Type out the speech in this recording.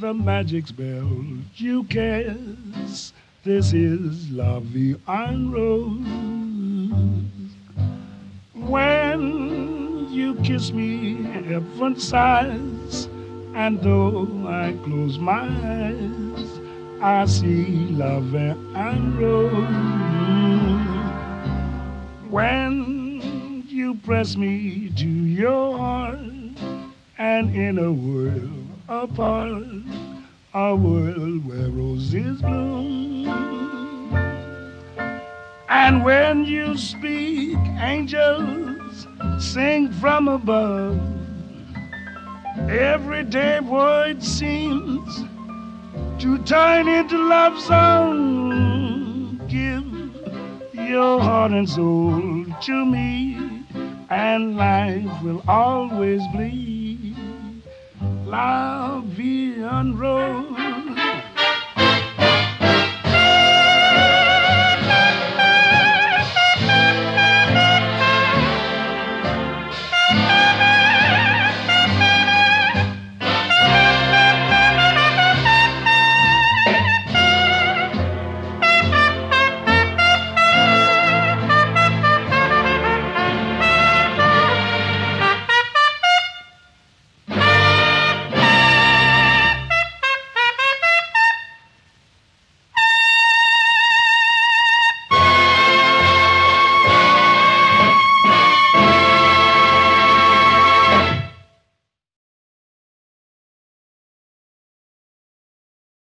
the magic spell you cast. This is La Vie en Rose. When you kiss me, heaven sighs, and though I close my eyes, I see La Vie en Rose. When you press me to your heart, and in a world apart, a world where roses bloom. And when you speak, angels sing from above. Everyday word seems to turn into love song. Give your heart and soul to me, and life will always be La Vie en Rose.